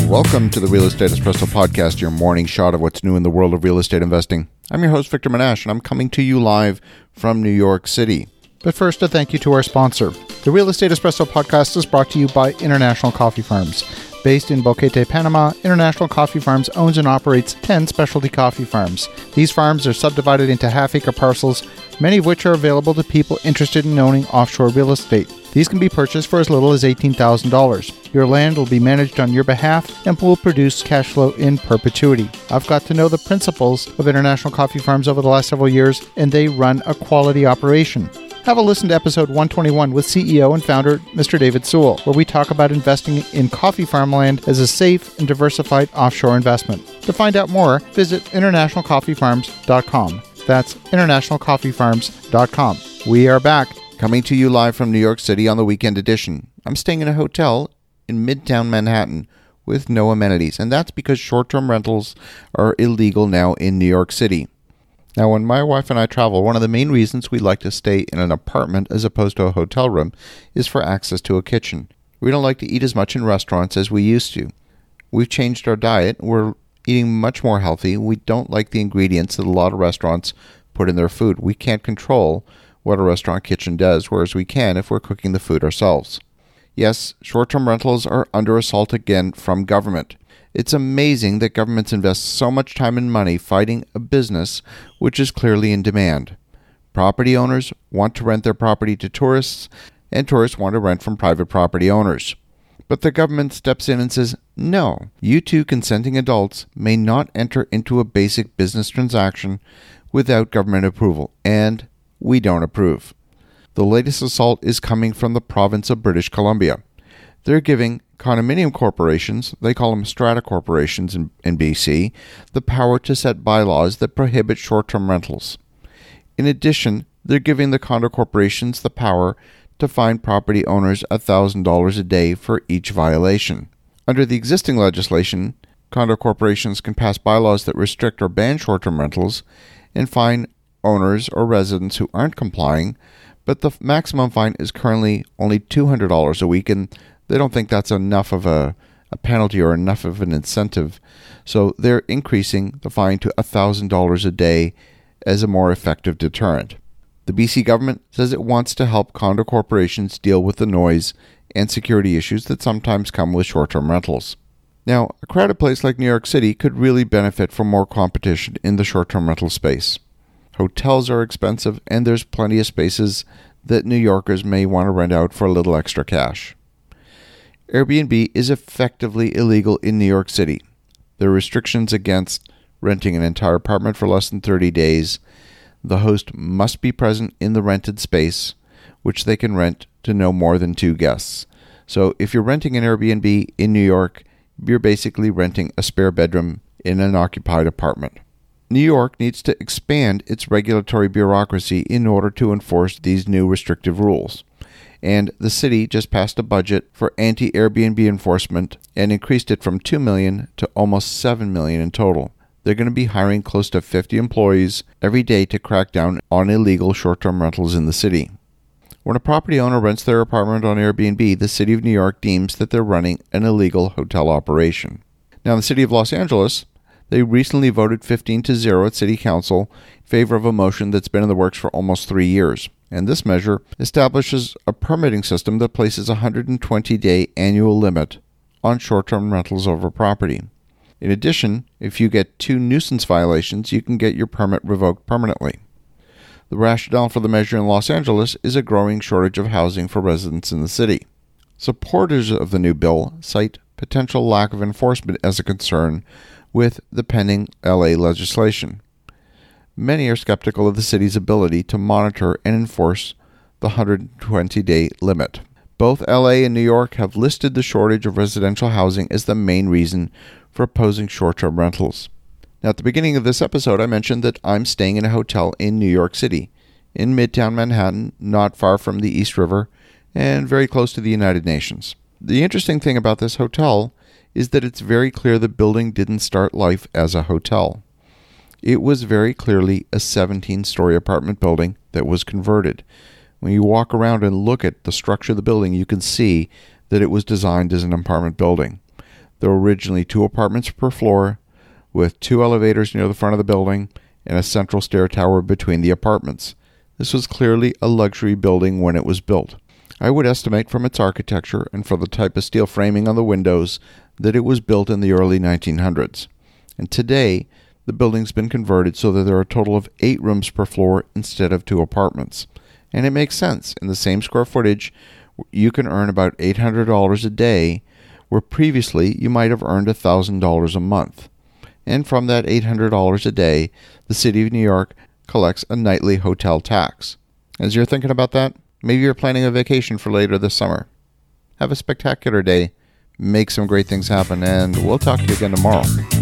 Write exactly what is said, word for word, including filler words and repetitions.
Welcome to the Real Estate Espresso Podcast, your morning shot of what's new in the world of real estate investing. I'm your host, Victor Menashe, and I'm coming to you live from New York City. But first, a thank you to our sponsor. The Real Estate Espresso Podcast is brought to you by International Coffee Farms. Based in Boquete, Panama, International Coffee Farms owns and operates ten specialty coffee farms. These farms are subdivided into half-acre parcels, many of which are available to people interested in owning offshore real estate. These can be purchased for as little as eighteen thousand dollars. Your land will be managed on your behalf and will produce cash flow in perpetuity. I've got to know the principals of International Coffee Farms over the last several years, and they run a quality operation. Have a listen to episode one twenty-one with C E O and founder Mister David Sewell, where we talk about investing in coffee farmland as a safe and diversified offshore investment. To find out more, visit international coffee farms dot com. That's international coffee farms dot com. We are back. Coming to you live from New York City on the weekend edition. I'm staying in a hotel in Midtown Manhattan with no amenities, and that's because short-term rentals are illegal now in New York City. Now, when my wife and I travel, one of the main reasons we like to stay in an apartment as opposed to a hotel room is for access to a kitchen. We don't like to eat as much in restaurants as we used to. We've changed our diet. We're eating much more healthy. We don't like the ingredients that a lot of restaurants put in their food. We can't control what a restaurant kitchen does, whereas we can if we're cooking the food ourselves. Yes, short-term rentals are under assault again from government. It's amazing that governments invest so much time and money fighting a business which is clearly in demand. Property owners want to rent their property to tourists, and tourists want to rent from private property owners. But the government steps in and says, no, you two consenting adults may not enter into a basic business transaction without government approval, and we don't approve. The latest assault is coming from the province of British Columbia. They're giving condominium corporations, they call them strata corporations in, in B C, the power to set bylaws that prohibit short-term rentals. In addition, they're giving the condo corporations the power to fine property owners one thousand dollars a day for each violation. Under the existing legislation, condo corporations can pass bylaws that restrict or ban short-term rentals and fine owners or residents who aren't complying, but the maximum fine is currently only two hundred dollars a week, and they don't think that's enough of a, a penalty or enough of an incentive. So they're increasing the fine to one thousand dollars a day as a more effective deterrent. The B C government says it wants to help condo corporations deal with the noise and security issues that sometimes come with short-term rentals. Now, a crowded place like New York City could really benefit from more competition in the short-term rental space. Hotels are expensive, and there's plenty of spaces that New Yorkers may want to rent out for a little extra cash. Airbnb is effectively illegal in New York City. There are restrictions against renting an entire apartment for less than thirty days. The host must be present in the rented space, which they can rent to no more than two guests. So if you're renting an Airbnb in New York, you're basically renting a spare bedroom in an occupied apartment. New York needs to expand its regulatory bureaucracy in order to enforce these new restrictive rules. And the city just passed a budget for anti-Airbnb enforcement and increased it from two million dollars to almost seven million dollars in total. They're going to be hiring close to fifty employees every day to crack down on illegal short-term rentals in the city. When a property owner rents their apartment on Airbnb, the city of New York deems that they're running an illegal hotel operation. Now, in the city of Los Angeles, they recently voted fifteen to zero at City Council in favor of a motion that's been in the works for almost three years. And this measure establishes a permitting system that places a one hundred twenty day annual limit on short-term rentals over property. In addition, if you get two nuisance violations, you can get your permit revoked permanently. The rationale for the measure in Los Angeles is a growing shortage of housing for residents in the city. Supporters of the new bill cite potential lack of enforcement as a concern with the pending L A legislation. Many are skeptical of the city's ability to monitor and enforce the one hundred twenty day limit. Both L A and New York have listed the shortage of residential housing as the main reason for opposing short-term rentals. Now, at the beginning of this episode, I mentioned that I'm staying in a hotel in New York City, in Midtown Manhattan, not far from the East River, and very close to the United Nations. The interesting thing about this hotel is that it's very clear the building didn't start life as a hotel. It was very clearly a seventeen-story apartment building that was converted. When you walk around and look at the structure of the building, you can see that it was designed as an apartment building. There were originally two apartments per floor, with two elevators near the front of the building and a central stair tower between the apartments. This was clearly a luxury building when it was built. I would estimate from its architecture and for the type of steel framing on the windows that it was built in the early nineteen hundreds. And today, the building's been converted so that there are a total of eight rooms per floor instead of two apartments. And it makes sense. In the same square footage, you can earn about eight hundred dollars a day, where previously you might have earned one thousand dollars a month. And from that eight hundred dollars a day, the City of New York collects a nightly hotel tax. As you're thinking about that, maybe you're planning a vacation for later this summer. Have a spectacular day, make some great things happen, and we'll talk to you again tomorrow.